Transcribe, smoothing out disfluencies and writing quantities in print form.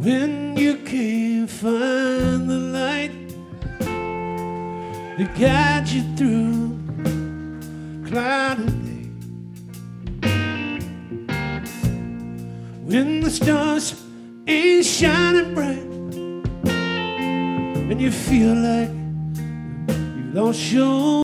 when you can't find the light to guide you through cloudy day, when the stars ain't shining bright and you feel like you lost your